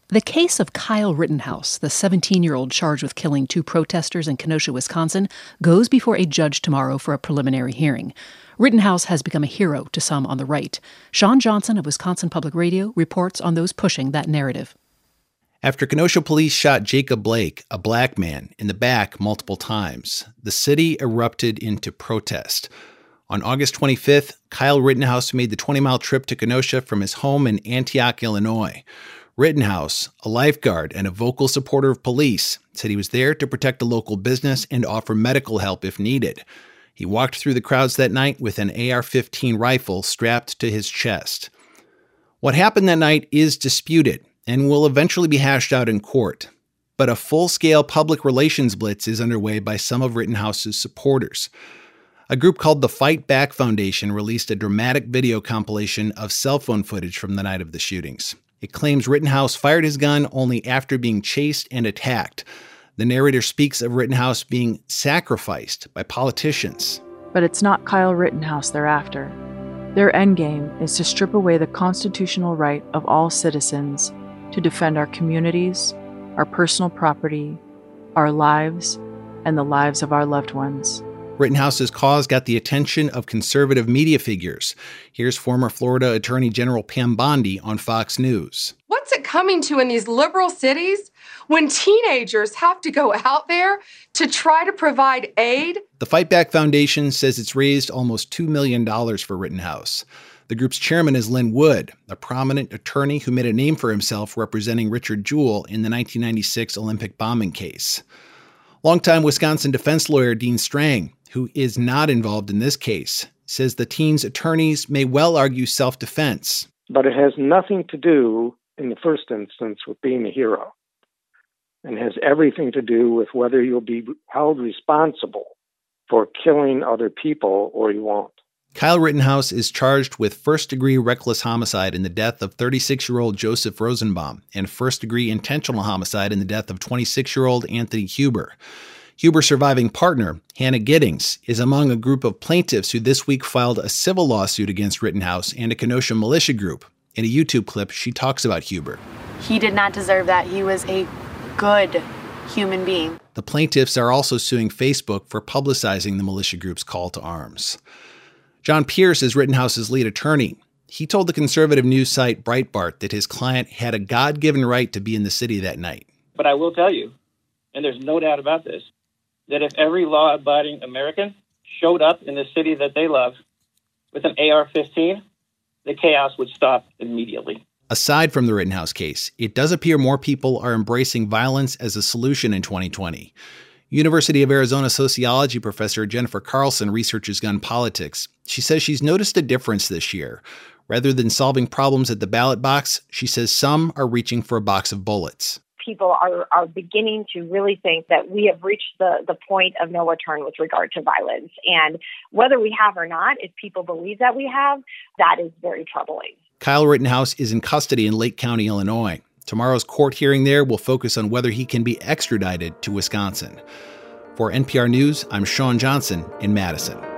The case of Kyle Rittenhouse, the 17-year-old charged with killing two protesters in Kenosha, Wisconsin, goes before a judge tomorrow for a preliminary hearing. Rittenhouse has become a hero to some on the right. Sean Johnson of Wisconsin Public Radio reports on those pushing that narrative. After Kenosha police shot Jacob Blake, a black man, in the back multiple times, the city erupted into protest. On August 25th, Kyle Rittenhouse made the 20-mile trip to Kenosha from his home in Antioch, Illinois. Rittenhouse, a lifeguard and a vocal supporter of police, said he was there to protect a local business and offer medical help if needed. He walked through the crowds that night with an AR-15 rifle strapped to his chest. What happened that night is disputed and will eventually be hashed out in court. But a full-scale public relations blitz is underway by some of Rittenhouse's supporters. A group called the Fight Back Foundation released a dramatic video compilation of cell phone footage from the night of the shootings. It claims Rittenhouse fired his gun only after being chased and attacked. The narrator speaks of Rittenhouse being sacrificed by politicians. But it's not Kyle Rittenhouse they're after. Their endgame is to strip away the constitutional right of all citizens to defend our communities, our personal property, our lives, and the lives of our loved ones. Rittenhouse's cause got the attention of conservative media figures. Here's former Florida Attorney General Pam Bondi on Fox News. What's it coming to in these liberal cities when teenagers have to go out there to try to provide aid? The Fight Back Foundation says it's raised almost $2 million for Rittenhouse. The group's chairman is Lin Wood, a prominent attorney who made a name for himself representing Richard Jewell in the 1996 Olympic bombing case. Longtime Wisconsin defense lawyer Dean Strang, who is not involved in this case, says the teen's attorneys may well argue self-defense. But it has nothing to do, in the first instance, with being a hero. And has everything to do with whether you'll be held responsible for killing other people or you won't. Kyle Rittenhouse is charged with first-degree reckless homicide in the death of 36-year-old Joseph Rosenbaum and first-degree intentional homicide in the death of 26-year-old Anthony Huber. Huber's surviving partner, Hannah Giddings, is among a group of plaintiffs who this week filed a civil lawsuit against Rittenhouse and a Kenosha militia group. In a YouTube clip, she talks about Huber. He did not deserve that. He was a good human being. The plaintiffs are also suing Facebook for publicizing the militia group's call to arms. John Pierce is Rittenhouse's lead attorney. He told the conservative news site Breitbart that his client had a God-given right to be in the city that night. But I will tell you, and there's no doubt about this, that if every law-abiding American showed up in the city that they love with an AR-15, the chaos would stop immediately. Aside from the Rittenhouse case, it does appear more people are embracing violence as a solution in 2020. University of Arizona sociology professor Jennifer Carlson researches gun politics. She says she's noticed a difference this year. Rather than solving problems at the ballot box, she says some are reaching for a box of bullets. People are beginning to really think that we have reached the point of no return with regard to violence. And whether we have or not, if people believe that we have, that is very troubling. Kyle Rittenhouse is in custody in Lake County, Illinois. Tomorrow's court hearing there will focus on whether he can be extradited to Wisconsin. For NPR News, I'm Sean Johnson in Madison.